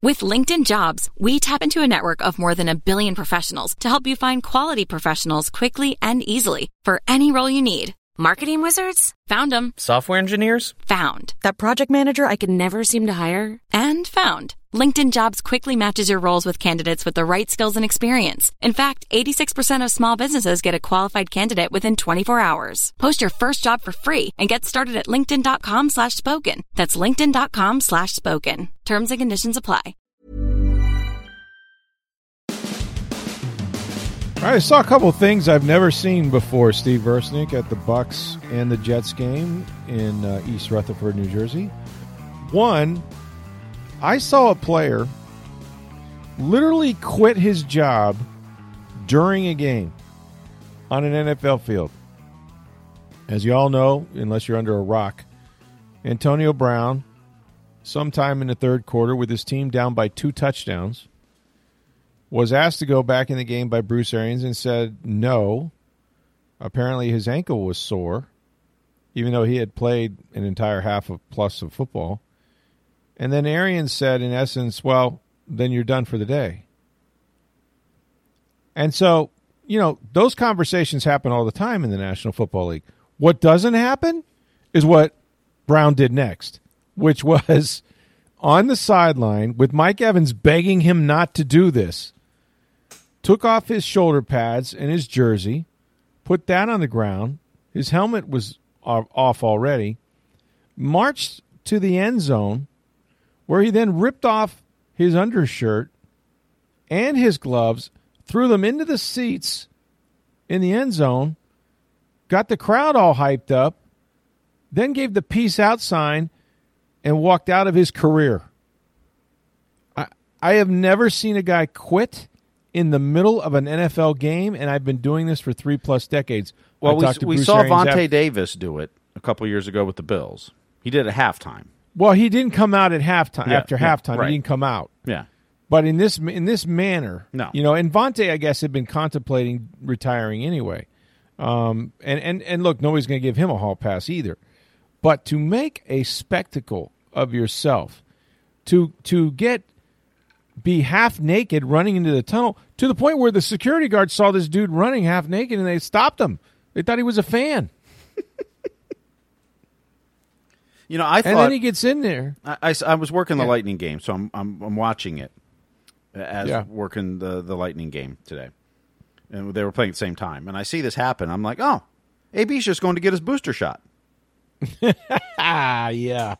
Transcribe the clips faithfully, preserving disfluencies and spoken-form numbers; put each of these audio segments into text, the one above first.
With LinkedIn Jobs, we tap into a network of more than a billion professionals to help you find quality professionals quickly and easily for any role you need. Marketing wizards? Found them. Software engineers? Found. That project manager I could never seem to hire? And found. LinkedIn Jobs quickly matches your roles with candidates with the right skills and experience. In fact, eighty-six percent of small businesses get a qualified candidate within twenty-four hours. Post your first job for free and get started at linkedin.com slash spoken. That's linkedin.com slash spoken. Terms and conditions apply. All right, I saw a couple of things I've never seen before, Steve Versnick, at the Bucks and the Jets game in uh, East Rutherford, New Jersey. One, I saw a player literally quit his job during a game on an N F L field. As you all know, unless you're under a rock, Antonio Brown, sometime in the third quarter with his team down by two touchdowns, was asked to go back in the game by Bruce Arians and said no. Apparently his ankle was sore, even though he had played an entire half of plus of football. And then Arians said, in essence, well, then you're done for the day. And so, you know, those conversations happen all the time in the National Football League. What doesn't happen is what Brown did next, which was on the sideline with Mike Evans begging him not to do this. Took off his shoulder pads and his jersey, put that on the ground. His helmet was off already. Marched to the end zone, where he then ripped off his undershirt and his gloves, threw them into the seats in the end zone, got the crowd all hyped up, then gave the peace out sign and walked out of his career. I, I have never seen a guy quit in the middle of an N F L game, and I've been doing this for three-plus decades. Well, we, we saw Vontae Davis do it a couple years ago with the Bills. He did it at halftime. Well, he didn't come out at halftime. Yeah, after yeah, halftime, right. He didn't come out. Yeah. But in this in this manner, no. You know, and Vontae, I guess, had been contemplating retiring anyway. Um, and, and, and look, nobody's going to give him a hall pass either. But to make a spectacle of yourself, to to get be half naked running into the tunnel to the point where the security guard saw this dude running half naked and they stopped him. They thought he was a fan. You know, I thought, and then he gets in there. I, I, I was working the yeah. Lightning game, so I'm I'm, I'm watching it as yeah. working the, the Lightning game today, and they were playing at the same time. And I see this happen. I'm like, oh, A B's just going to get his booster shot. Ah, yeah.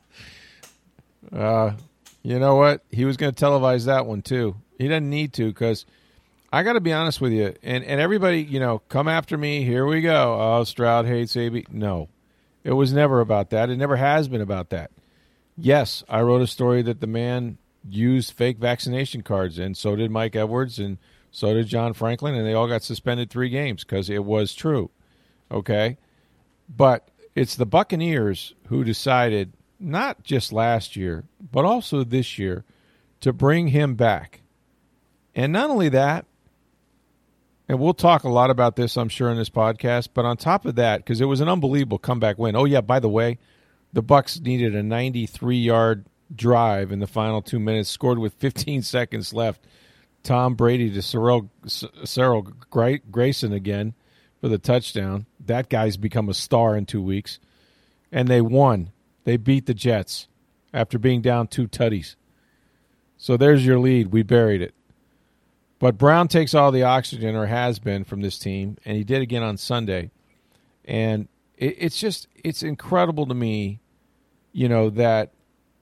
Uh, you know what? He was going to televise that one too. He doesn't need to, because I got to be honest with you, and and everybody, you know, come after me. Here we go. Oh, Stroud hates A B. No. It was never about that. It never has been about that. Yes, I wrote a story that the man used fake vaccination cards, and so did Mike Edwards, and so did John Franklin, and they all got suspended three games because it was true. Okay? But it's the Buccaneers who decided, not just last year, but also this year, to bring him back. And not only that, and we'll talk a lot about this, I'm sure, in this podcast. But on top of that, because it was an unbelievable comeback win. Oh, yeah, by the way, the Bucs needed a ninety-three-yard drive in the final two minutes, scored with fifteen seconds left. Tom Brady to Cyril, Cyril Grayson again for the touchdown. That guy's become a star in two weeks. And they won. They beat the Jets after being down two tutties. So there's your lead. We buried it. But Brown takes all the oxygen, or has been, from this team, and he did again on Sunday. And it, it's just, it's incredible to me, you know, that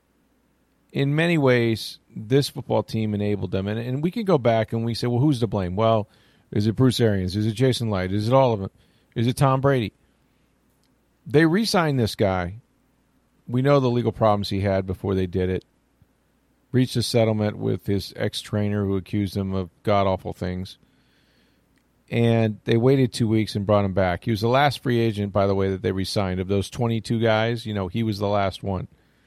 in many ways this football team enabled them. And, and we can go back and we say, well, who's to blame? Well, is it Bruce Arians? Is it Jason Light? Is it all of them? Is it Tom Brady? They re-signed this guy. We know the legal problems he had before they did it. Reached a settlement with his ex-trainer who accused him of god-awful things. And they waited two weeks and brought him back. He was the last free agent, by the way, that they re-signed. Of those twenty-two guys, you know, he was the last one.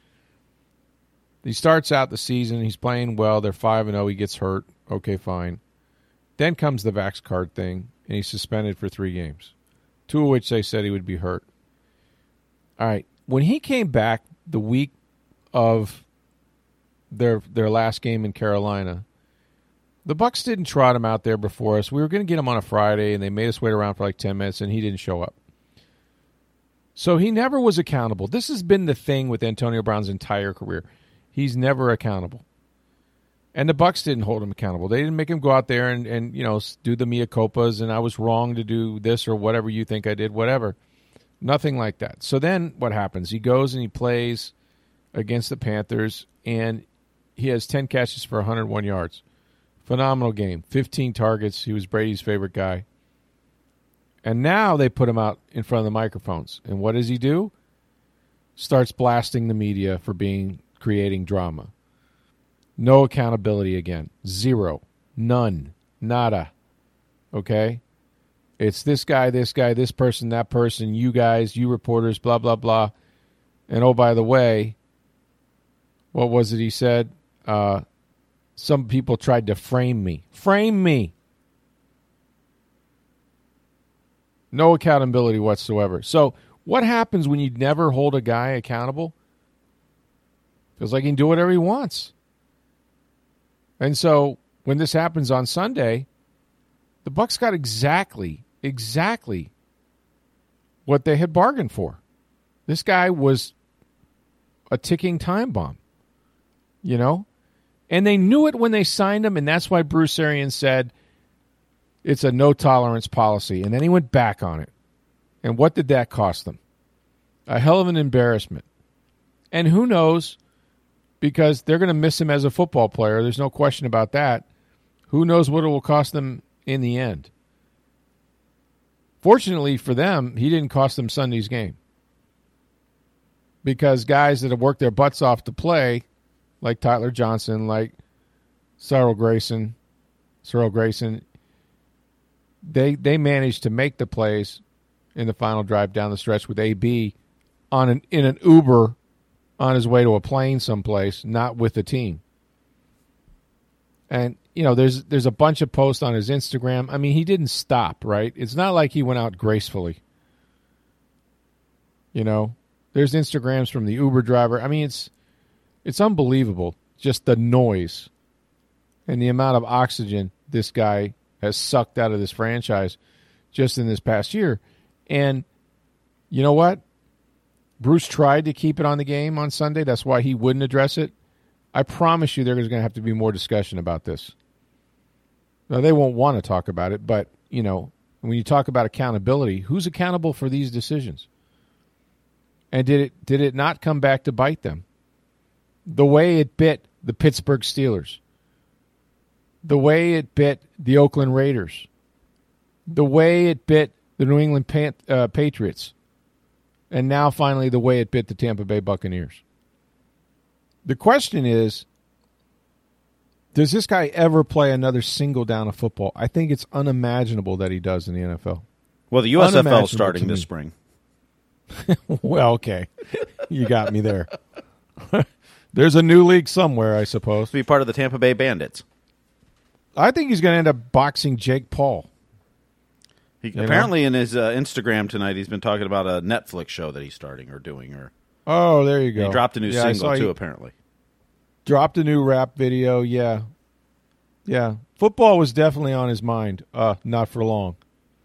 He starts out the season. He's playing well. They're five and oh. He gets hurt. Okay, fine. Then comes the Vax card thing, and he's suspended for three games, two of which they said he would be hurt. All right. When he came back the week of their their last game in Carolina. The Bucs didn't trot him out there before us. We were going to get him on a Friday, and they made us wait around for like ten minutes, and he didn't show up. So he never was accountable. This has been the thing with Antonio Brown's entire career. He's never accountable. And the Bucs didn't hold him accountable. They didn't make him go out there and, and you know, do the mea culpas, and I was wrong to do this or whatever you think I did, whatever. Nothing like that. So then what happens? He goes and he plays against the Panthers, and he has ten catches for one hundred one yards. Phenomenal game. fifteen targets. He was Brady's favorite guy. And now they put him out in front of the microphones. And what does he do? Starts blasting the media for being creating drama. No accountability again. Zero. None. Nada. Okay? It's this guy, this guy, this person, that person, you guys, you reporters, blah, blah, blah. And oh, by the way, what was it he said? Uh, some people tried to frame me. Frame me. No accountability whatsoever. So what happens when you never hold a guy accountable? Feels like he can do whatever he wants. And so when this happens on Sunday, the Bucs got exactly, exactly what they had bargained for. This guy was a ticking time bomb, you know? And they knew it when they signed him, and that's why Bruce Arians said it's a no-tolerance policy. And then he went back on it. And what did that cost them? A hell of an embarrassment. And who knows, because they're going to miss him as a football player. There's no question about that. Who knows what it will cost them in the end. Fortunately for them, he didn't cost them Sunday's game. Because guys that have worked their butts off to play, like Tyler Johnson, like Cyril Grayson, Cyril Grayson, they they managed to make the plays in the final drive down the stretch with A B on an in an Uber on his way to a plane someplace, not with the team. And you know, there's there's a bunch of posts on his Instagram. I mean, he didn't stop, right? It's not like he went out gracefully. You know, there's Instagrams from the Uber driver. I mean, it's it's unbelievable, just the noise and the amount of oxygen this guy has sucked out of this franchise just in this past year. And you know what? Bruce tried to keep it on the game on Sunday. That's why he wouldn't address it. I promise you there's going to have to be more discussion about this. Now, they won't want to talk about it, but, you know, when you talk about accountability, who's accountable for these decisions? And did it did it not come back to bite them? The way it bit the Pittsburgh Steelers, the way it bit the Oakland Raiders, the way it bit the New England Pan- uh, Patriots, and now finally the way it bit the Tampa Bay Buccaneers. The question is, does this guy ever play another single down of football? I think it's unimaginable that he does in the N F L. Well, the U S F L is starting this spring. Well, okay. You got me there. There's a new league somewhere, I suppose. To be part of the Tampa Bay Bandits. I think he's going to end up boxing Jake Paul. He, apparently, know? in his uh, Instagram tonight, he's been talking about a Netflix show that he's starting or doing. Or oh, there you go. He dropped a new yeah, single too. Apparently, dropped a new rap video. Yeah, yeah. Football was definitely on his mind. Uh, not for long.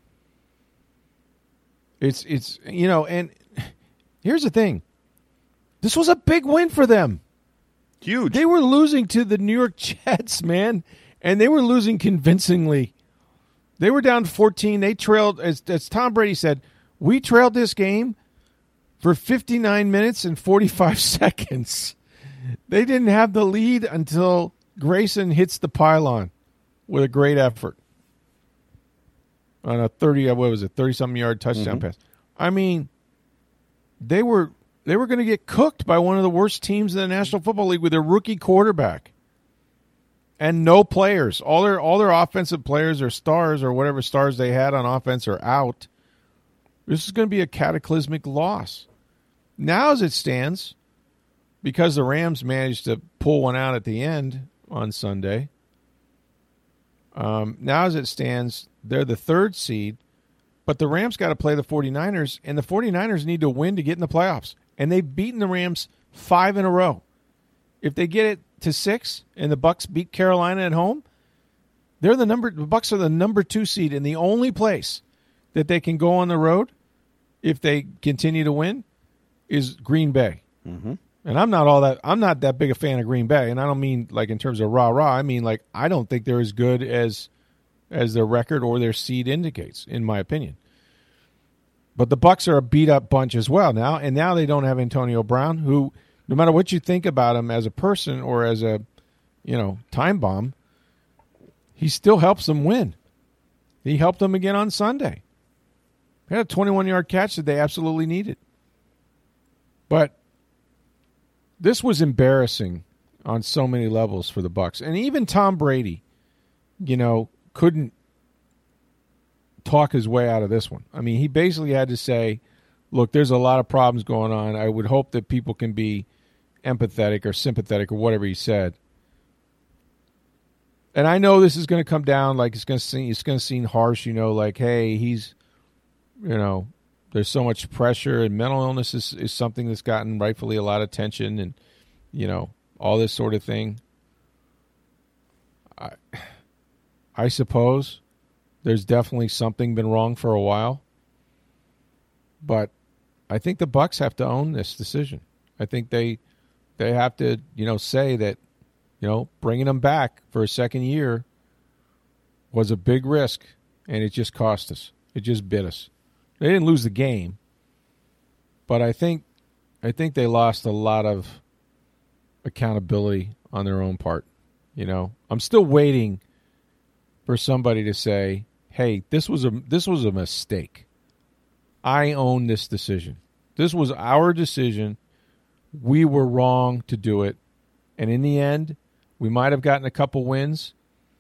It's it's you know, and here's the thing. This was a big win for them. Huge. They were losing to the New York Jets, man, and they were losing convincingly. They were down fourteen. They trailed, as, as Tom Brady said, we trailed this game for fifty-nine minutes and forty-five seconds. They didn't have the lead until Grayson hits the pylon with a great effort on a thirty, what was it, thirty-something yard touchdown mm-hmm. pass. I mean, they were they were going to get cooked by one of the worst teams in the National Football League with a rookie quarterback. And no players. All their all their offensive players or stars or whatever stars they had on offense are out. This is going to be a cataclysmic loss. Now as it stands, because the Rams managed to pull one out at the end on Sunday, um, now as it stands, they're the third seed, but the Rams got to play the 49ers, and the 49ers need to win to get in the playoffs. And they've beaten the Rams five in a row. if they get it to six and the Bucks beat Carolina at home, they're the number. The Bucks are the number two seed, and the only place that they can go on the road if they continue to win is Green Bay. Mm-hmm. And I'm not all that. I'm not that big a fan of Green Bay, and I don't mean like in terms of rah rah. I mean like I don't think they're as good as as their record or their seed indicates, in my opinion. But the Bucks are a beat up bunch as well now, and now they don't have Antonio Brown, who, no matter what you think about him as a person or as a, you know, time bomb, he still helps them win. He helped them again on Sunday. He had a twenty-one yard catch that they absolutely needed. But this was embarrassing on so many levels for the Bucks. And even Tom Brady, you know, couldn't talk his way out of this one. I mean, he basically had to say, look, there's a lot of problems going on. I would hope that people can be empathetic or sympathetic or whatever he said. And I know this is going to come down like it's going to seem it's going to seem harsh, you know, like, hey, he's, you know, there's so much pressure, and mental illness is, is something that's gotten rightfully a lot of attention, and, you know, all this sort of thing. I, I suppose there's definitely something been wrong for a while, but I think the Bucks have to own this decision. I think they they have to, you know, say that, you know, bringing him back for a second year was a big risk, and it just cost us. It just bit us. They didn't lose the game, but I think I think they lost a lot of accountability on their own part. You know, I'm still waiting for somebody to say, "Hey, this was a this was a mistake. I own this decision. This was our decision. We were wrong to do it, and in the end, we might have gotten a couple wins.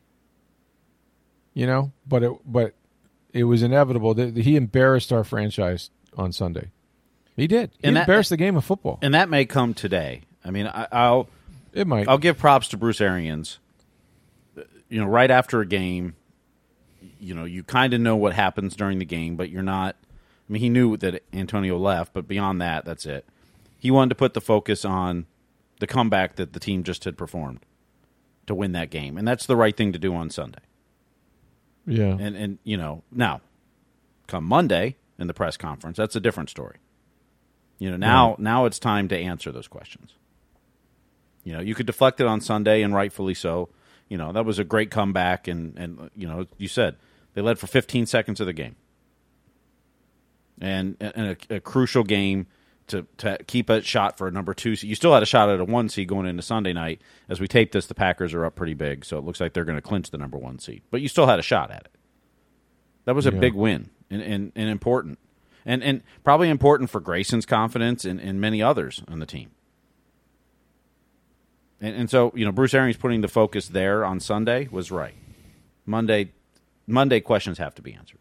You know, but it but." It was inevitable that he embarrassed our franchise on Sunday. He did. He and that, embarrassed the game of football. And that may come today. I mean, I, I'll it might. I'll give props to Bruce Arians. You know, right after a game, you know, you kind of know what happens during the game, but you're not. I mean, he knew that Antonio left, but beyond that, that's it. He wanted to put the focus on the comeback that the team just had performed to win that game, and that's the right thing to do on Sunday. Yeah. And, and you know, now, come Monday in the press conference, that's a different story. You know, now, right. now it's time to answer those questions. You know, you could deflect it on Sunday, and rightfully so. You know, that was a great comeback, and, and you know, you said they led for fifteen seconds of the game. And, and a, a crucial game to, to keep a shot for a number two seed. You still had a shot at a one seed going into Sunday night. As we tape this, the Packers are up pretty big, so it looks like they're going to clinch the number one seed. But you still had a shot at it. That was a yeah. big win and, and, and important. And and probably important for Grayson's confidence and, and many others on the team. And, and so, you know, Bruce Arians putting the focus there on Sunday was right. Monday, Monday questions have to be answered.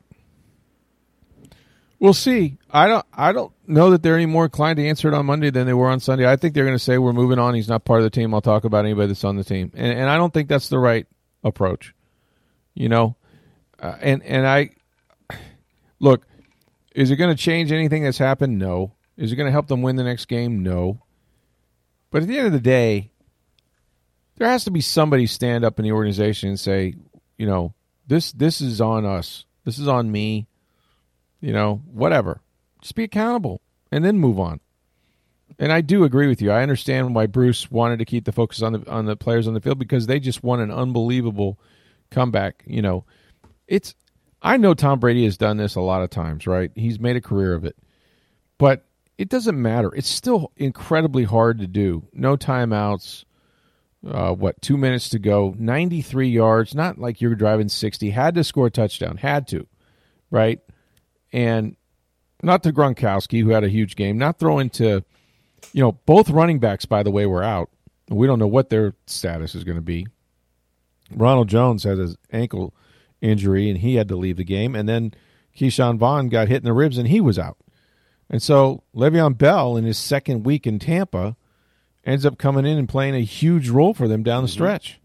We'll see. I don't. I don't know that they're any more inclined to answer it on Monday than they were on Sunday. I think they're going to say we're moving on. He's not part of the team. I'll talk about anybody that's on the team, and and I don't think that's the right approach. You know, uh, and and I look. Is it going to change anything that's happened? No. Is it going to help them win the next game? No. But at the end of the day, there has to be somebody stand up in the organization and say, you know, this this is on us. This is on me. You know, whatever. Just be accountable and then move on. And I do agree with you. I understand why Bruce wanted to keep the focus on the on the players on the field, because they just won an unbelievable comeback. You know, it's I know Tom Brady has done this a lot of times, right? He's made a career of it. But it doesn't matter. It's still incredibly hard to do. No timeouts. Uh, what, two minutes to go. ninety-three yards. Not like you're driving sixty. Had to score a touchdown. Had to. Right? And not to Gronkowski, who had a huge game, not throwing to, you know, both running backs, by the way, were out. We don't know what their status is going to be. Ronald Jones had his ankle injury, and he had to leave the game. And then Keyshawn Vaughn got hit in the ribs, and he was out. And so Le'Veon Bell, in his second week in Tampa, ends up coming in and playing a huge role for them down the stretch.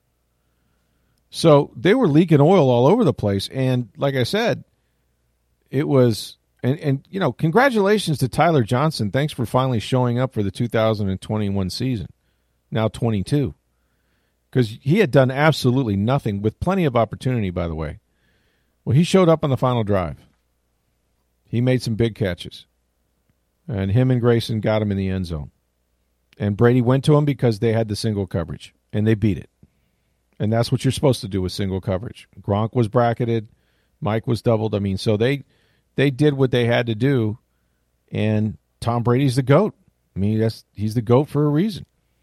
So they were leaking oil all over the place. And like I said, it was, and, and you know, congratulations to Tyler Johnson. Thanks for finally showing up for the two thousand twenty-one season. now twenty-two. Because he had done absolutely nothing with plenty of opportunity, by the way. Well, he showed up on the final drive. He made some big catches. And him and Grayson got him in the end zone. And Brady went to him because they had the single coverage. And they beat it. And that's what you're supposed to do with single coverage. Gronk was bracketed. Mike was doubled. I mean, so they they did what they had to do. And Tom Brady's the GOAT. I mean, that's he's the GOAT for a reason.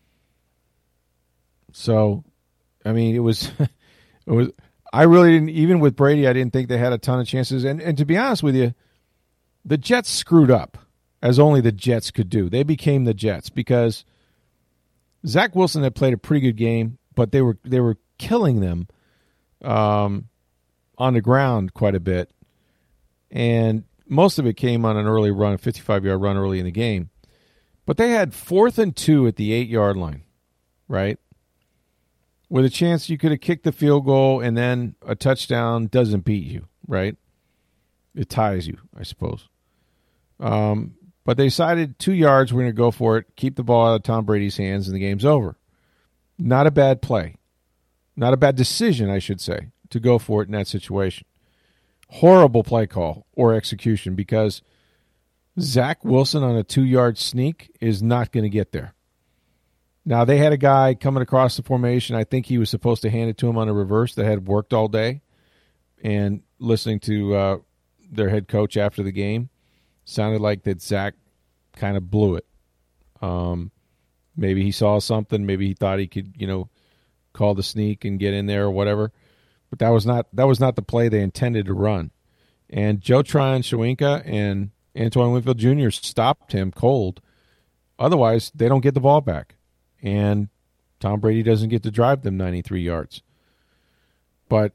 So, I mean, it was, it was. I really didn't, even with Brady, I didn't think they had a ton of chances. And and to be honest with you, the Jets screwed up, as only the Jets could do. They became the Jets because Zach Wilson had played a pretty good game, but they were they were killing them um, on the ground quite a bit. And most of it came on an early run, a fifty-five-yard run early in the game. But they had fourth and two at the eight-yard line, right? With a chance you could have kicked the field goal and then a touchdown doesn't beat you, right? It ties you, I suppose. Um, but they decided two yards, we're going to go for it, keep the ball out of Tom Brady's hands, and the game's over. Not a bad play. Not a bad decision, I should say, to go for it in that situation. Horrible play call or execution because Zach Wilson on a two-yard sneak is not going to get there. Now, they had a guy coming across the formation. I think he was supposed to hand it to him on a reverse that had worked all day. And listening to uh, their head coach after the game, sounded like that Zach kind of blew it. Um, maybe he saw something. Maybe he thought he could, you know, call the sneak and get in there or whatever. But that was not that was not the play they intended to run. And Joe Tryon Shoyinka and Antoine Winfield Junior stopped him cold. Otherwise, they don't get the ball back. And Tom Brady doesn't get to drive them ninety-three yards. But,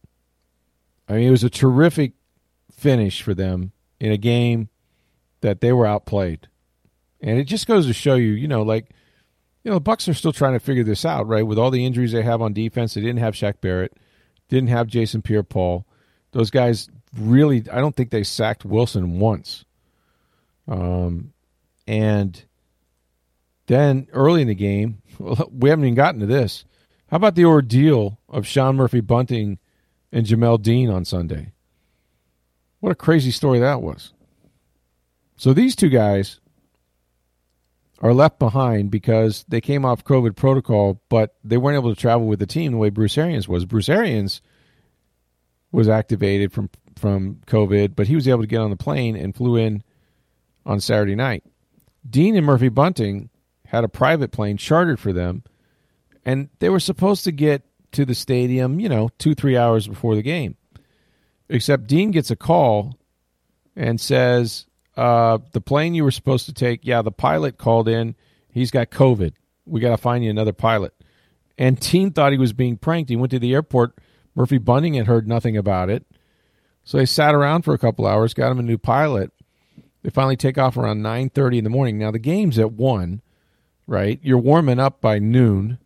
I mean, it was a terrific finish for them in a game that they were outplayed. And it just goes to show you, you know, like, you know, the Bucs are still trying to figure this out, right? With all the injuries they have on defense, they didn't have Shaq Barrett, didn't have Jason Pierre-Paul. Those guys really, I don't think they sacked Wilson once. Um, and then early in the game, we haven't even gotten to this. How about the ordeal of Sean Murphy-Bunting and Jamel Dean on Sunday? What a crazy story that was. So these two guys are left behind because they came off COVID protocol, but they weren't able to travel with the team the way Bruce Arians was. Bruce Arians was activated from, from COVID, but he was able to get on the plane and flew in on Saturday night. Dean and Murphy-Bunting had a private plane chartered for them, and they were supposed to get to the stadium, you know, two, three hours before the game. Except Dean gets a call and says, uh, the plane you were supposed to take, yeah, the pilot called in. He's got COVID. We got to find you another pilot. And Dean thought he was being pranked. He went to the airport. Murphy-Bunting had heard nothing about it. So they sat around for a couple hours, got him a new pilot. They finally take off around nine thirty in the morning. Now, the game's at one, right? You're warming up by noon.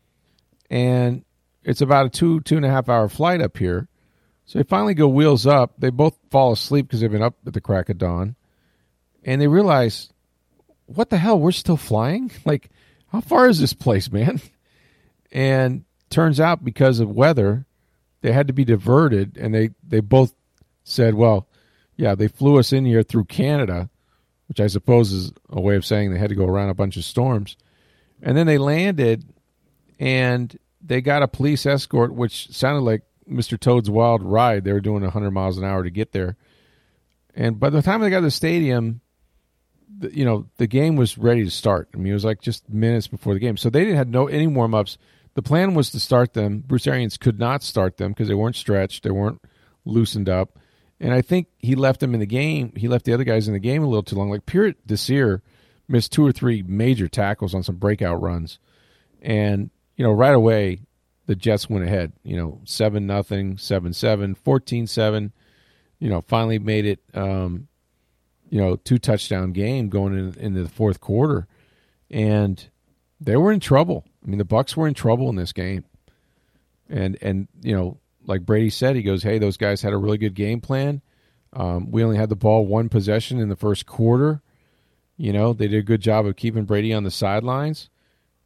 And it's about a two, two and a half hour flight up here. So they finally go wheels up. They both fall asleep because they've been up at the crack of dawn. And they realize, what the hell, we're still flying? Like, how far is this place, man? And turns out because of weather, they had to be diverted. And they, they both said, well, yeah, they flew us in here through Canada, which I suppose is a way of saying they had to go around a bunch of storms. And then they landed, and they got a police escort, which sounded like Mister Toad's Wild Ride. They were doing one hundred miles an hour to get there. And by the time they got to the stadium, the, you know, the game was ready to start. I mean, it was like just minutes before the game. So they didn't have no any warm-ups. The plan was to start them. Bruce Arians could not start them because they weren't stretched. They weren't loosened up. And I think he left them in the game. He left the other guys in the game a little too long. Like Pierre Desir missed two or three major tackles on some breakout runs. And, you know, right away, the Jets went ahead, you know, seven nothing, seven seven, fourteen seven, you know, finally made it, um, you know, two-touchdown game going in, into the fourth quarter. And they were in trouble. I mean, the Bucs were in trouble in this game. And, and you know, like Brady said, he goes, hey, those guys had a really good game plan. Um, we only had the ball one possession in the first quarter. You know, they did a good job of keeping Brady on the sidelines.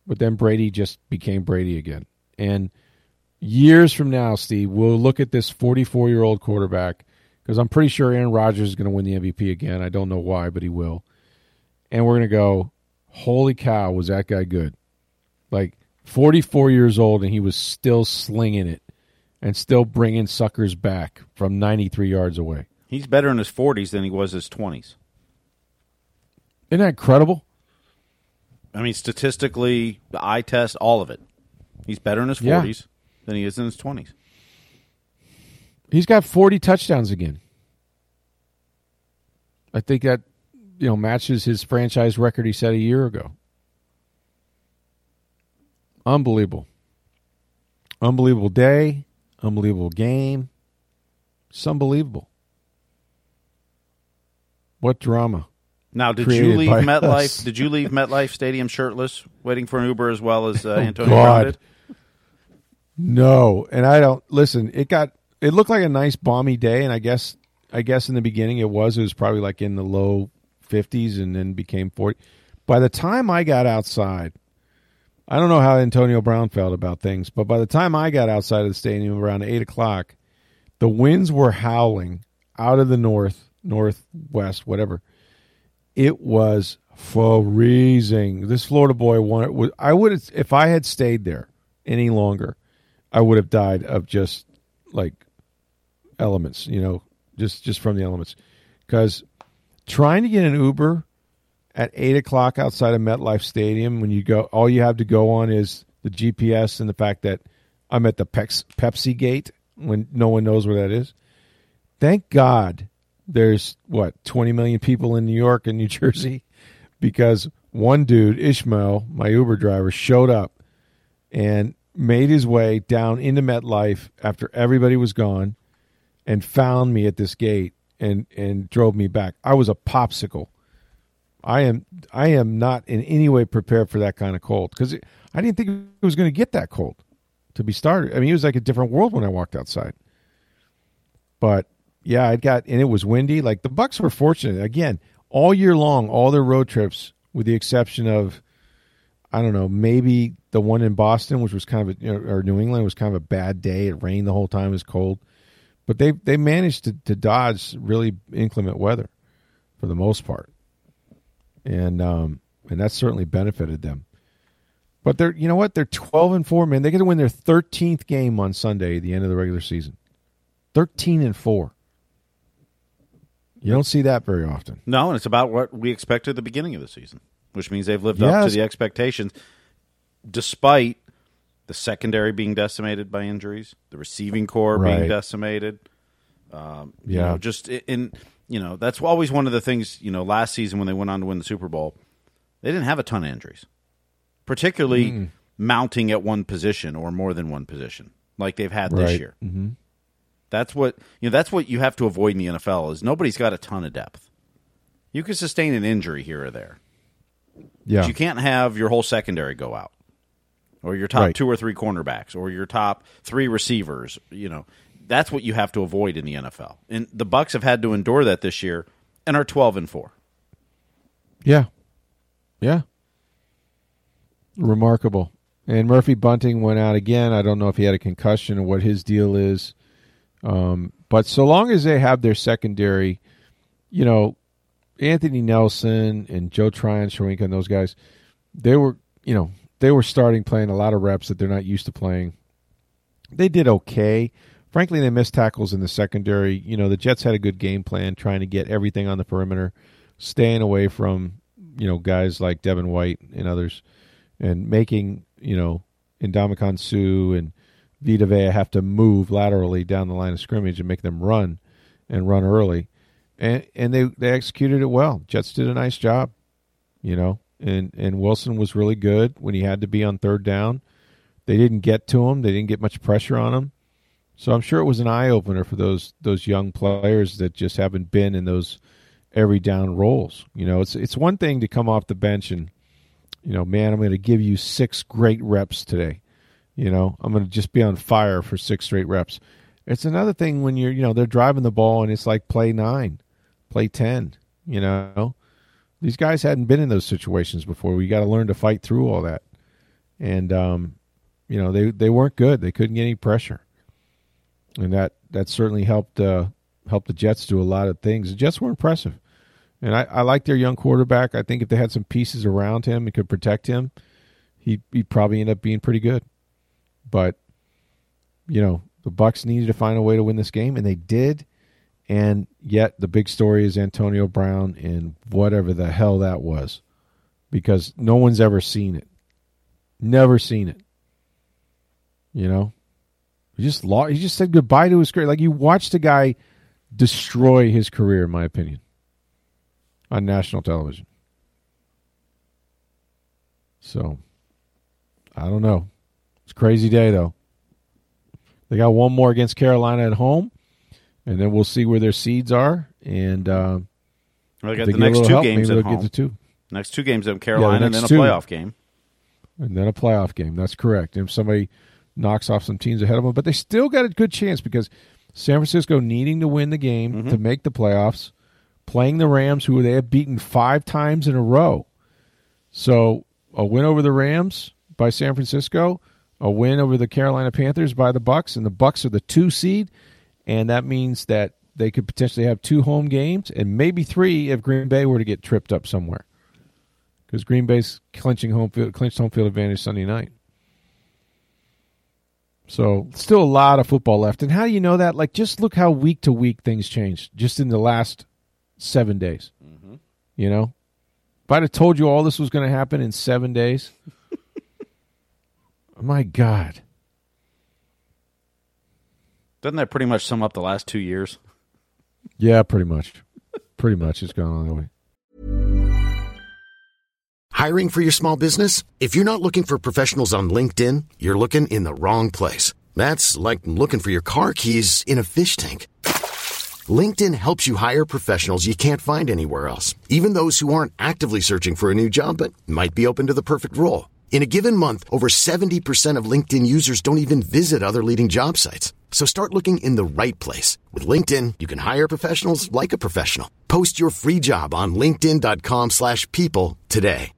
but then Brady just became Brady again. And years from now, Steve, we'll look at this forty-four-year-old quarterback, because I'm pretty sure Aaron Rodgers is going to win the M V P again. I don't know why, but he will. And we're going to go, holy cow, was that guy good? Like, forty-four years old, and he was still slinging it and still bringing suckers back from ninety-three yards away. He's better in his forties than he was his twenties. Isn't that incredible? I mean, statistically, the eye test, all of it. He's better in his forties yeah. than he is in his twenties. He's got forty touchdowns again. I think that, you know, matches his franchise record he set a year ago. Unbelievable. Unbelievable day. Unbelievable game. It's unbelievable. What drama. Now, did you leave MetLife? Us. Did you leave MetLife Stadium shirtless, waiting for an Uber as well as uh, Antonio oh, Brown did? No, and I don't listen. It got it looked like a nice balmy day, and I guess I guess in the beginning it was. It was probably like in the low fifties, and then became forty. By the time I got outside, I don't know how Antonio Brown felt about things, but by the time I got outside of the stadium around eight o'clock, the winds were howling out of the north, northwest, whatever. It was freezing. This Florida boy wanted. I would have, if I had stayed there any longer, I would have died of just like elements, you know, just just from the elements. Because trying to get an Uber at eight o'clock outside of MetLife Stadium, when you go, all you have to go on is the G P S and the fact that I'm at the Pepsi gate when no one knows where that is. Thank God. There's, what, twenty million people in New York and New Jersey, because one dude, Ishmael, my Uber driver, showed up and made his way down into MetLife after everybody was gone and found me at this gate and, and drove me back. I was a popsicle. I am I am not in any way prepared for that kind of cold, because I didn't think it was going to get that cold to be started. I mean, it was like a different world when I walked outside. But yeah, I got, and it was windy. Like, the Bucs were fortunate. Again, all year long, all their road trips, with the exception of, I don't know, maybe the one in Boston, which was kind of, a, you know, or New England, was kind of a bad day. It rained the whole time. It was cold. But they they managed to, to dodge really inclement weather for the most part. And um, and that certainly benefited them. But they're, you know what? They're twelve and four, man. They get to win their thirteenth game on Sunday, the end of the regular season. thirteen and four. You don't see that very often. No, and it's about what we expected at the beginning of the season, which means they've lived yes. up to the expectations, despite the secondary being decimated by injuries, the receiving core right. being decimated. Um, yeah, you know, just in you know that's always one of the things. You know, last season when they went on to win the Super Bowl, they didn't have a ton of injuries, particularly mm. mounting at one position or more than one position, like they've had right. this year. Mm-hmm. That's what you know. That's what you have to avoid in the N F L. Is nobody's got a ton of depth. You can sustain an injury here or there. Yeah, but you can't have your whole secondary go out, or your top right. two or three cornerbacks, or your top three receivers. You know, that's what you have to avoid in the N F L. And the Bucs have had to endure that this year, and are twelve and four. Yeah, yeah, remarkable. And Murphy Bunting went out again. I don't know if he had a concussion or what his deal is. Um, but so long as they have their secondary, you know, Anthony Nelson and Joe Tryon, Shawinka, and those guys, they were, you know, they were starting playing a lot of reps that they're not used to playing. They did okay. Frankly, they missed tackles in the secondary. You know, the Jets had a good game plan, trying to get everything on the perimeter, staying away from, you know, guys like Devin White and others, and making, you know, Ndamukong Suh and Vita Vea have to move laterally down the line of scrimmage and make them run and run early. And and they, they executed it well. Jets did a nice job, you know, and, and Wilson was really good when he had to be on third down. They didn't get to him. They didn't get much pressure on him. So I'm sure it was an eye-opener for those those young players that just haven't been in those every down roles. You know, it's it's one thing to come off the bench and, you know, man, I'm going to give you six great reps today. You know, I'm going to just be on fire for six straight reps. It's another thing when you're, you know, they're driving the ball and it's like play nine, play ten, you know. These guys hadn't been in those situations before. We got to learn to fight through all that. and um, you know they, they weren't good. They couldn't get any pressure, and that that certainly helped uh, helped the Jets do a lot of things. The Jets were impressive, and I, I like their young quarterback. I think if they had some pieces around him and could protect him, he he'd probably end up being pretty good. But you know the Bucs needed to find a way to win this game, and they did. And yet the big story is Antonio Brown and whatever the hell that was, because no one's ever seen it. Never seen it. You know? He just lost, he just said goodbye to his career. Like, you watched a guy destroy his career, in my opinion, on national television. So, I don't know. It's a crazy day, though. They got one more against Carolina at home. And then we'll see where their seeds are, and uh, well, they got the next two help, games maybe at they'll home. Get the two. Next two games at Carolina, yeah, and then a two. playoff game, and then a playoff game. That's correct. And if somebody knocks off some teams ahead of them, but they still got a good chance because San Francisco needing to win the game mm-hmm. to make the playoffs, playing the Rams, who they have beaten five times in a row. So a win over the Rams by San Francisco, a win over the Carolina Panthers by the Bucs, and the Bucs are the two seed. And that means that they could potentially have two home games and maybe three if Green Bay were to get tripped up somewhere. Because Green Bay's clinching home field, clinched home field advantage Sunday night. So still a lot of football left. And how do you know that? Like, just look how week to week things changed just in the last seven days. Mm-hmm. You know? If I'd have told you all this was going to happen in seven days, my God. Doesn't that pretty much sum up the last two years? Yeah, pretty much. Pretty much. It's gone on that way. Hiring for your small business? If you're not looking for professionals on LinkedIn, you're looking in the wrong place. That's like looking for your car keys in a fish tank. LinkedIn helps you hire professionals you can't find anywhere else, even those who aren't actively searching for a new job but might be open to the perfect role. In a given month, over seventy percent of LinkedIn users don't even visit other leading job sites. So start looking in the right place. With LinkedIn, you can hire professionals like a professional. Post your free job on linkedin.com slash people today.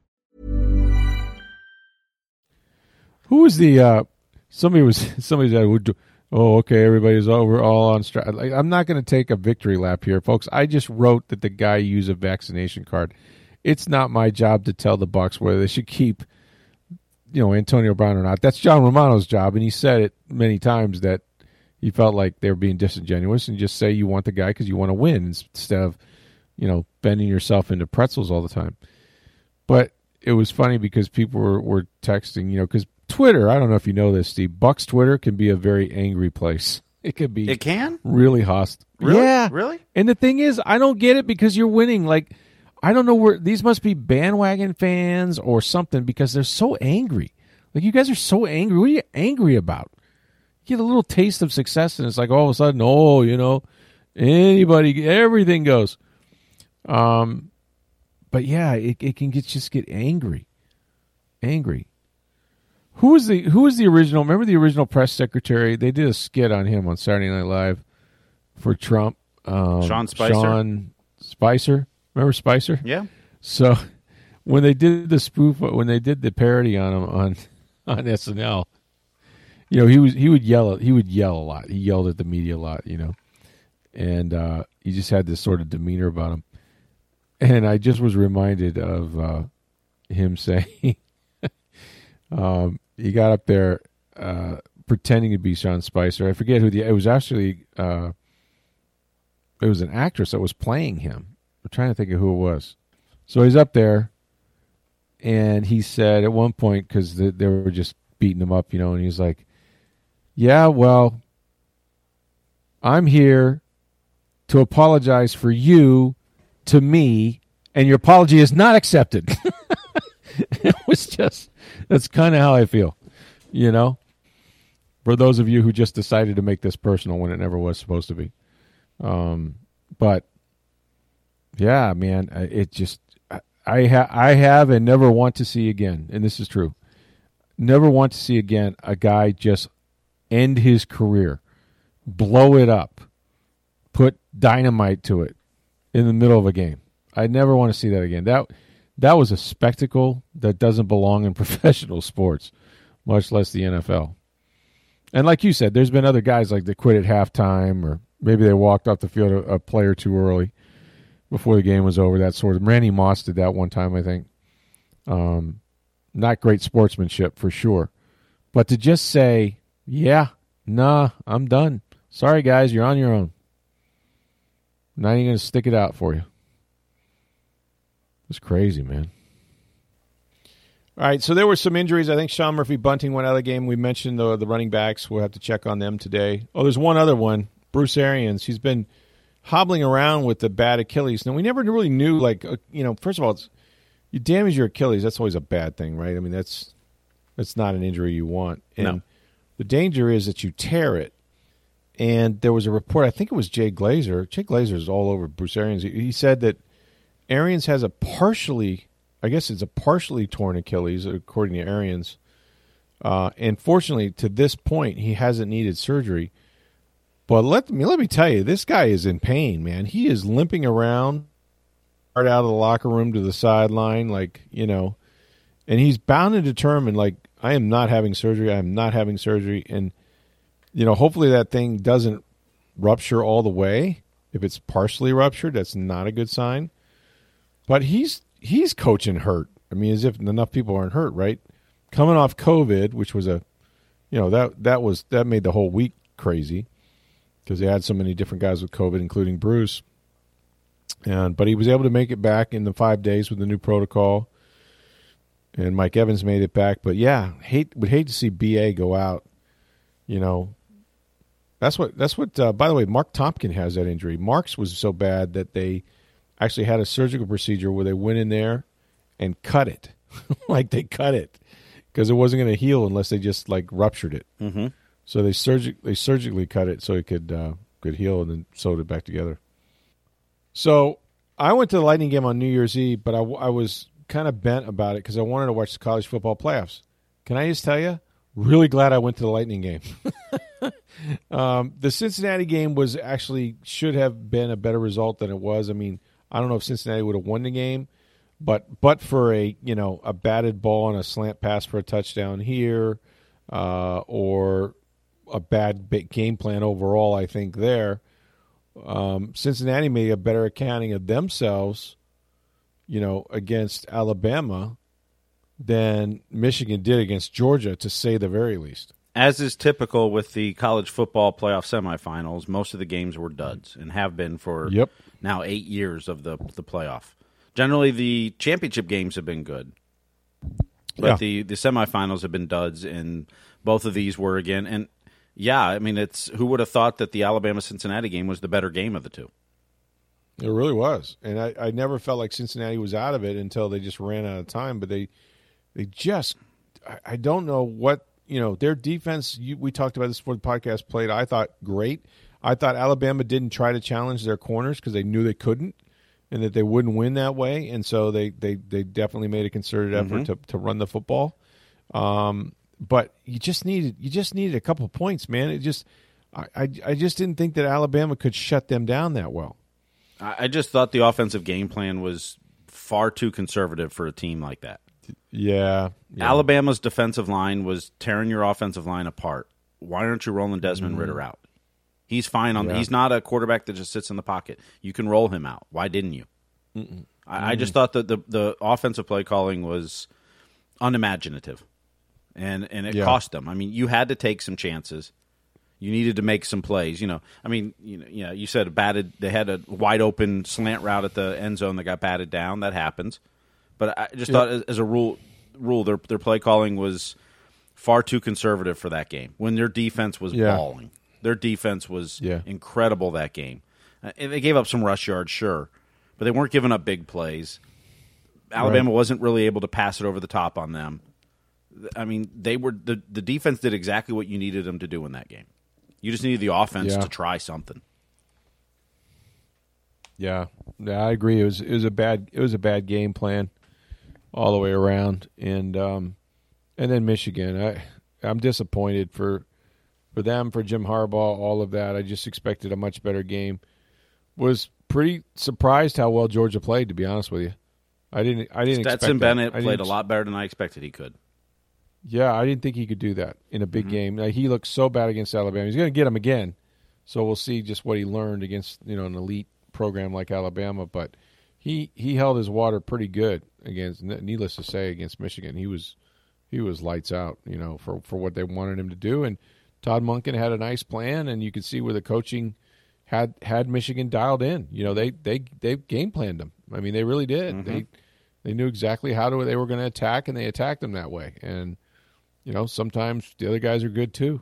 Who was the, uh, somebody was, somebody said, would oh, okay, everybody's over, all on strike. Like, I'm not going to take a victory lap here, folks. I just wrote that the guy use a vaccination card. It's not my job to tell the Bucs whether they should keep, you know, Antonio Brown or not. That's John Romano's job, and he said it many times that he felt like they were being disingenuous, and just say you want the guy because you want to win instead of, you know, bending yourself into pretzels all the time. But it was funny because people were, were texting, you know, because Twitter, I don't know if you know this, Steve, Bucs Twitter can be a very angry place. It could be it can? really hostile. Really? Yeah. Really? And the thing is, I don't get it because you're winning. Like, I don't know where, these must be bandwagon fans or something because they're so angry. Like, you guys are so angry. What are you angry about? You get a little taste of success, and it's like all of a sudden, oh, you know, anybody, everything goes. Um, but yeah, it, it can get just get angry, angry. Who was the Who was the original? Remember the original press secretary? They did a skit on him on Saturday Night Live for Trump. Um, Sean Spicer. Sean Spicer. Remember Spicer? Yeah. So when they did the spoof, when they did the parody on him on on S N L. You know, he was he would yell he would yell a lot. He yelled at the media a lot, you know. And uh, he just had this sort of demeanor about him. And I just was reminded of uh, him saying um, he got up there uh, pretending to be Sean Spicer. I forget who the it was actually uh, it was an actress that was playing him. I'm trying to think of who it was. So he's up there, and he said at one point, because they, they were just beating him up, you know, and he's like, yeah, well, I'm here to apologize for you to me, and your apology is not accepted. It was just, that's kind of how I feel, you know, for those of you who just decided to make this personal when it never was supposed to be. Um, but, yeah, man, it just, I, I, ha- I have and never want to see again, and this is true, never want to see again a guy just end his career, blow it up, put dynamite to it in the middle of a game. I never want to see that again. That that was a spectacle that doesn't belong in professional sports. much less the N F L. And like you said, there's been other guys like that quit at halftime, or maybe they walked off the field a, a play or two early before the game was over, that sort of. Randy Moss did that one time, I think. Um, not great sportsmanship for sure. But to just say, yeah, nah, I'm done. Sorry, guys, you're on your own. I'm not even going to stick it out for you. It's crazy, man. All right, so there were some injuries. I think Sean Murphy-Bunting went out of the game. We mentioned the, the running backs. We'll have to check on them today. Oh, there's one other one, Bruce Arians. He's been hobbling around with the bad Achilles. Now, we never really knew, like, uh, you know, first of all, it's, you damage your Achilles, that's always a bad thing, right? I mean, that's that's not an injury you want. And no. The danger is that you tear it. And there was a report, I think it was Jay Glazer. Jay Glazer is all over Bruce Arians. He, he said that Arians has a partially, I guess it's a partially torn Achilles, according to Arians. Uh, and fortunately, to this point, he hasn't needed surgery. But let me let me tell you, this guy is in pain, man. He is limping around, right out of the locker room to the sideline, like, you know, and he's bound and determined, like, I am not having surgery. I am not having surgery. And, you know, hopefully that thing doesn't rupture all the way. If it's partially ruptured, that's not a good sign. But he's he's coaching hurt. I mean, as if enough people aren't hurt, right? Coming off COVID, which was a, you know, that that was that made the whole week crazy because they had so many different guys with COVID, including Bruce. And but he was able to make it back in the five days with the new protocol. And Mike Evans made it back. But yeah, hate would hate to see B A go out. You know, that's what that's what. Uh, by the way, Mark Tompkin has that injury. Mark's was so bad that they actually had a surgical procedure where they went in there and cut it, like they cut it because it wasn't going to heal unless they just like ruptured it. Mm-hmm. So they surgic they surgically cut it so it could uh, could heal and then sewed it back together. So I went to the Lightning game on New Year's Eve, but I, I was kind of bent about it because I wanted to watch the college football playoffs. Can I just tell you, really glad I went to the Lightning game. um, the Cincinnati game was actually should have been a better result than it was. I mean, I don't know if Cincinnati would have won the game, but but for a you know a batted ball and a slant pass for a touchdown here, uh, or a bad game plan overall, I think there. Um, Cincinnati made a better accounting of themselves, you know, against Alabama than Michigan did against Georgia, to say the very least. As is typical with the college football playoff semifinals, most of the games were duds and have been for yep. now eight years of the the playoff. Generally, the championship games have been good, but yeah. the, the semifinals have been duds, and both of these were again. And yeah, I mean, it's who would have thought that the Alabama-Cincinnati game was the better game of the two? It really was, and I, I never felt like Cincinnati was out of it until they just ran out of time. But they they just I, I don't know what you know their defense. You, we talked about this before the podcast played. I thought great. I thought Alabama didn't try to challenge their corners because they knew they couldn't, and that they wouldn't win that way. And so they they, they definitely made a concerted effort mm-hmm. to to run the football. Um, but you just needed you just needed a couple of points, man. It just I, I I just didn't think that Alabama could shut them down that well. I just thought the offensive game plan was far too conservative for a team like that. Yeah, yeah. Alabama's defensive line was tearing your offensive line apart. Why aren't you rolling Desmond mm. Ridder out? He's fine on. Yeah. He's not a quarterback that just sits in the pocket. You can roll him out. Why didn't you? Mm-mm. I, Mm-mm. I just thought that the the offensive play calling was unimaginative, and and it yeah. cost them. I mean, you had to take some chances. You needed to make some plays. You know, I mean, you know, yeah, you said batted. They had a wide open slant route at the end zone that got batted down. That happens. But I just yep. thought, as, as a rule, rule their their play calling was far too conservative for that game. When their defense was yeah. balling, their defense was yeah. incredible that game. Uh, they gave up some rush yards, sure, but they weren't giving up big plays. Alabama right. wasn't really able to pass it over the top on them. I mean, they were the the defense did exactly what you needed them to do in that game. You just needed the offense yeah. to try something. Yeah, yeah, I agree. It was it was a bad it was a bad game plan all the way around, and um, and then Michigan. I I'm disappointed for for them, for Jim Harbaugh, all of that. I just expected a much better game. Was pretty surprised how well Georgia played, to be honest with you. I didn't I didn't Stetson expect Bennett that. played a lot better than I expected he could. Yeah, I didn't think he could do that in a big mm-hmm. game. Like, he looked so bad against Alabama. He's going to get him again. So we'll see just what he learned against, you know, an elite program like Alabama. But he he held his water pretty good against, needless to say, against Michigan. He was he was lights out, you know, for, for what they wanted him to do. And Todd Monken had a nice plan, and you could see where the coaching had had Michigan dialed in. You know, they they they game planned them. I mean, they really did. Mm-hmm. They they knew exactly how to, they were going to attack, and they attacked them that way. And you know, sometimes the other guys are good too.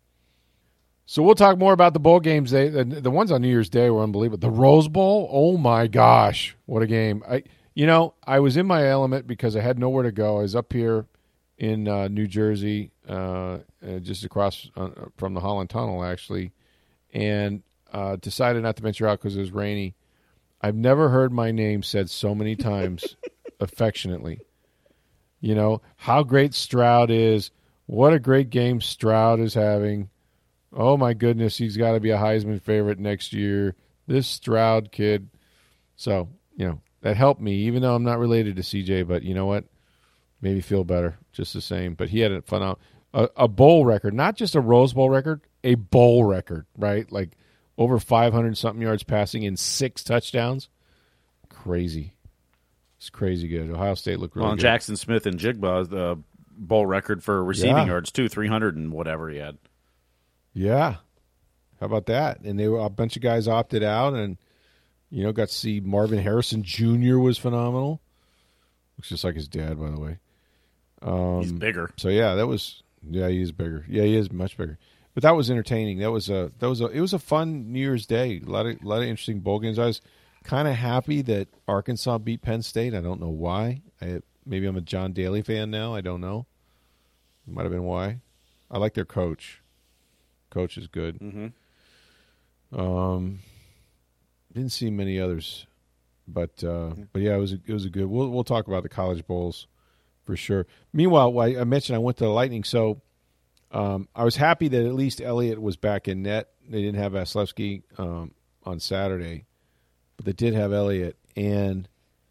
So we'll talk more about the bowl games. They the, the ones on New Year's Day were unbelievable. The Rose Bowl, oh my gosh, what a game! I you know I was in my element because I had nowhere to go. I was up here in uh, New Jersey, uh, uh, just across uh, from the Holland Tunnel, actually, and uh, decided not to venture out because it was rainy. I've never heard my name said so many times affectionately. You know, how great Stroud is. What a great game Stroud is having. Oh, my goodness, he's got to be a Heisman favorite next year. This Stroud kid. So, you know, that helped me, even though I'm not related to C J. But you know what? Made me feel better just the same. But he had a fun a, a bowl record, not just a Rose Bowl record, a bowl record, right? Like over five hundred something yards passing in six touchdowns. Crazy. It's crazy good. Ohio State looked really well, good. Jackson Smith and Jigba, the bowl record for receiving yeah. yards, too, three hundred and whatever he had. Yeah. How about that? And they were a bunch of guys opted out, and, you know, got to see Marvin Harrison Junior was phenomenal. Looks just like his dad, by the way. Um, He's bigger. So, yeah, that was – yeah, he is bigger. Yeah, he is much bigger. But that was entertaining. That was a that was a it was a fun New Year's Day. A lot of a lot of interesting bowl games. I was kind of happy that Arkansas beat Penn State. I don't know why. I, maybe I'm a John Daly fan now. I don't know. Might have been why. I like their coach. Coach is good. Mm-hmm. Um, didn't see many others, but uh, but yeah, it was a, it was a good. We'll we'll talk about the college bowls for sure. Meanwhile, I mentioned I went to the Lightning, so um, I was happy that at least Elliott was back in net. They didn't have Vasilevsky um, on Saturday, but they did have Elliott, and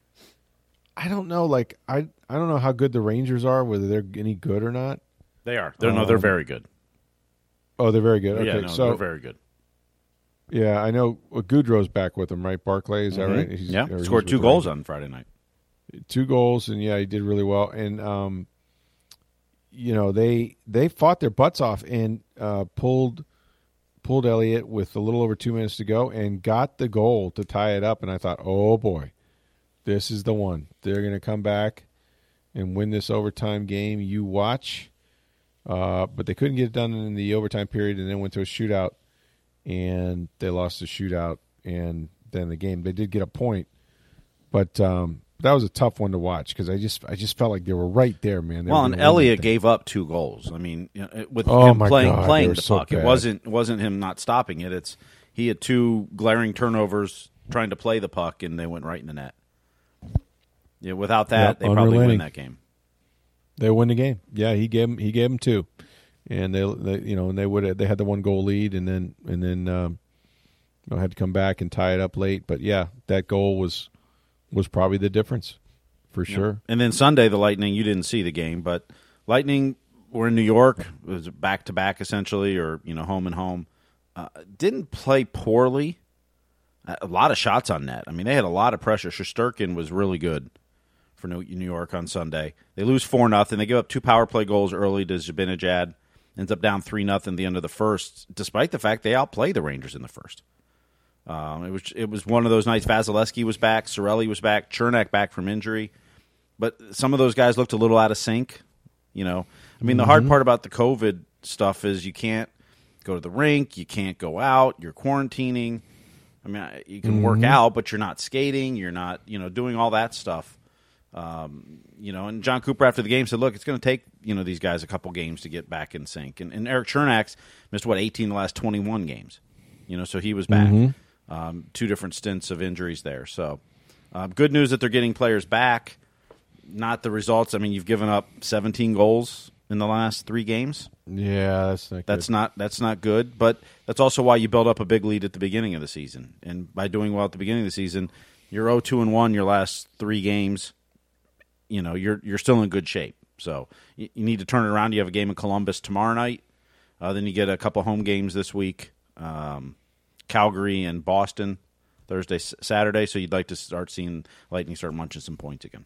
I don't know, like I I don't know how good the Rangers are, whether they're any good or not. They are. They're um, no, they're very good. Oh, they're very good. Okay, yeah, no, so they're very good. Yeah, I know well, Goudreau's back with them, right? Barclay, is that mm-hmm. right? He's, yeah, scored two goals on Friday night. Two goals, and yeah, he did really well. And um, you know, they they fought their butts off and uh, pulled pulled Elliott with a little over two minutes to go and got the goal to tie it up. And I thought, oh boy, this is the one. They're going to come back and win this overtime game. You watch. Uh, but they couldn't get it done in the overtime period, and then went to a shootout, and they lost the shootout, and then the game. They did get a point, but um, that was a tough one to watch because I just I just felt like they were right there, man. They well, and Elliott gave up two goals. I mean, you know, with oh him my playing God, playing the so puck, bad. it wasn't it wasn't him not stopping it. It's he had two glaring turnovers trying to play the puck, and they went right in the net. Yeah, without that, yep, they probably win that game. They win the game. Yeah, he gave him he gave him two, and they, they you know and they would they had the one goal lead, and then and then um, you know, had to come back and tie it up late. But yeah, that goal was was probably the difference for yeah. sure. And then Sunday, the Lightning. You didn't see the game, but Lightning were in New York. It was back to back essentially, or you know, home and home. Uh, didn't play poorly. A lot of shots on net. I mean, they had a lot of pressure. Shesterkin was really good for New York on Sunday. They lose four nothing. They give up two power play goals early to Zibanejad. Ends up down three nothing at the end of the first, despite the fact they outplayed the Rangers in the first. Um, it was it was one of those nights. Vasilevsky was back. Cirelli was back. Chernak back from injury. But some of those guys looked a little out of sync. You know, I mean, mm-hmm. the hard part about the COVID stuff is you can't go to the rink. You can't go out. You're quarantining. I mean, you can mm-hmm. work out, but you're not skating. You're not, you know, doing all that stuff. Um, you know, and John Cooper after the game said, look, it's going to take, you know, these guys a couple games to get back in sync. And, and Eric Chernak's missed, what, eighteen of the last twenty-one games. You know, so he was back. Mm-hmm. Um, two different stints of injuries there. So uh, good news that they're getting players back. Not the results. I mean, you've given up seventeen goals in the last three games. Yeah, that's not that's good. not that's not good. But that's also why you build up a big lead at the beginning of the season. And by doing well at the beginning of the season, you're oh two and one your last three games. You know, you're you're still in good shape. So you, you need to turn it around. You have a game in Columbus tomorrow night. Uh, then you get a couple home games this week, um, Calgary and Boston Thursday, Saturday. So you'd like to start seeing Lightning start munching some points again.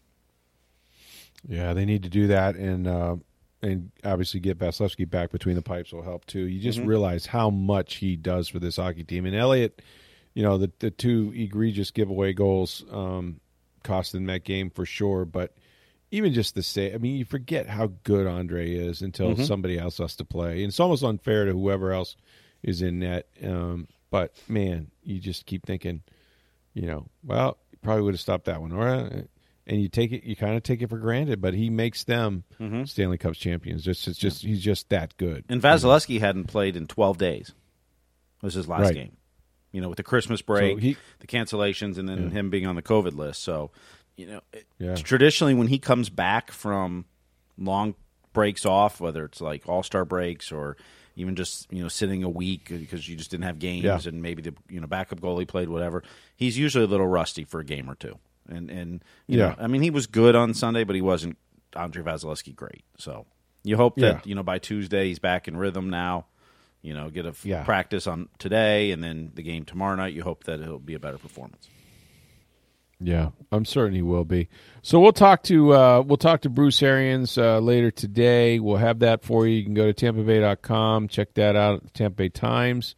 Yeah, they need to do that, and uh, and obviously get Vasilevsky back between the pipes will help too. You just mm-hmm. realize how much he does for this hockey team. And Elliott, you know, the the two egregious giveaway goals um, cost them that game for sure. But even just the say, I mean, you forget how good Andre is until mm-hmm. somebody else has to play, and it's almost unfair to whoever else is in net. Um, but man, you just keep thinking, you know, well, you probably would have stopped that one, or. Uh, And you take it, you kind of take it for granted, but he makes them mm-hmm. Stanley Cup champions. Just, it's just, he's just that good. And Vasilevsky you know? hadn't played in twelve days. It was his last right. game. You know, with the Christmas break, so he, the cancellations, and then yeah. him being on the COVID list. So, you know, yeah. traditionally when he comes back from long breaks off, whether it's like All-Star breaks or even just, you know, sitting a week because you just didn't have games yeah. and maybe the you know backup goalie played whatever, he's usually a little rusty for a game or two. And and you yeah, know, I mean, he was good on Sunday, but he wasn't Andre Vasilevsky great. So you hope that yeah. you know by Tuesday he's back in rhythm now. You know, get a f- yeah. practice on today, and then the game tomorrow night. You hope that it'll be a better performance. Yeah, I'm certain he will be. So we'll talk to uh, we'll talk to Bruce Arians uh, later today. We'll have that for you. You can go to Tampa Bay dot com, check that out at the Tampa Bay Times.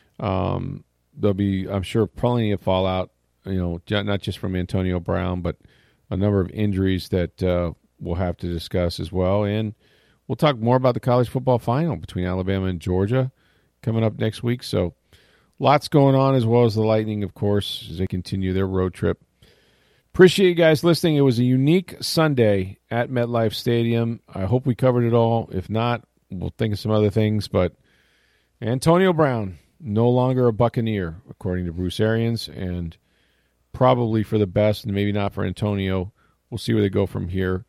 Um, there'll be, I'm sure, plenty of fallout. You know, not just from Antonio Brown, but a number of injuries that uh, we'll have to discuss as well. And we'll talk more about the college football final between Alabama and Georgia coming up next week. So lots going on, as well as the Lightning, of course, as they continue their road trip. Appreciate you guys listening. It was a unique Sunday at MetLife Stadium. I hope we covered it all. If not, we'll think of some other things. But Antonio Brown, no longer a Buccaneer, according to Bruce Arians, and probably for the best, and maybe not for Antonio. We'll see where they go from here.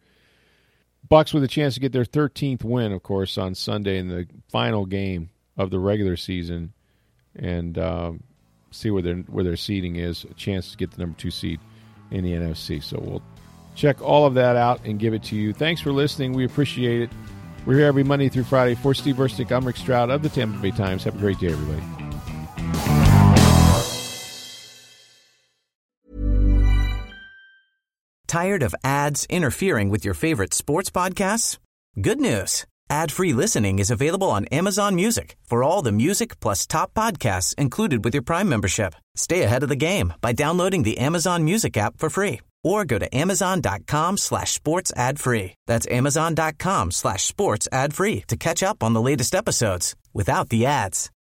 Bucs with a chance to get their thirteenth win, of course, on Sunday in the final game of the regular season, and um, see where their where their seeding is. A chance to get the number two seed in the N F C. So we'll check all of that out and give it to you. Thanks for listening. We appreciate it. We're here every Monday through Friday. For Steve Versnick, I'm Rick Stroud of the Tampa Bay Times. Have a great day, everybody. Tired of ads interfering with your favorite sports podcasts? Good news. Ad-free listening is available on Amazon Music for all the music plus top podcasts included with your Prime membership. Stay ahead of the game by downloading the Amazon Music app for free or go to amazon.com slash sports ad free. That's amazon.com slash sports ad free to catch up on the latest episodes without the ads.